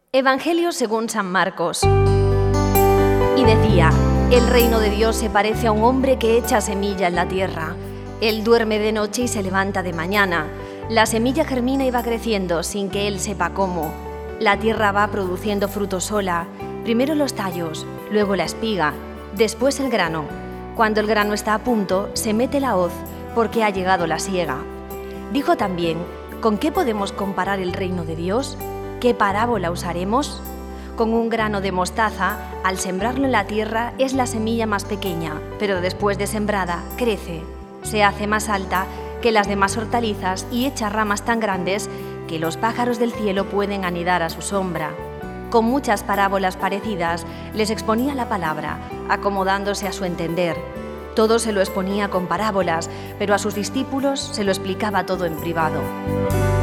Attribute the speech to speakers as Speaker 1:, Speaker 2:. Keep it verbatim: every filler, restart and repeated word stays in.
Speaker 1: Evangelio según San Marcos. Y decía: el reino de Dios se parece a un hombre que echa semilla en la tierra. Él duerme de noche y se levanta de mañana. La semilla germina y va creciendo sin que él sepa cómo. La tierra va produciendo fruto sola. Primero los tallos, luego la espiga, después el grano. Cuando el grano está a punto, se mete la hoz, porque ha llegado la siega. Dijo también: ¿con qué podemos comparar el reino de Dios? ¿Qué parábola usaremos? Con un grano de mostaza, al sembrarlo en la tierra, es la semilla más pequeña, pero después de sembrada, crece. Se hace más alta que las demás hortalizas y echa ramas tan grandes que los pájaros del cielo pueden anidar a su sombra. Con muchas parábolas parecidas, les exponía la palabra, acomodándose a su entender. Todo se lo exponía con parábolas, pero a sus discípulos se lo explicaba todo en privado.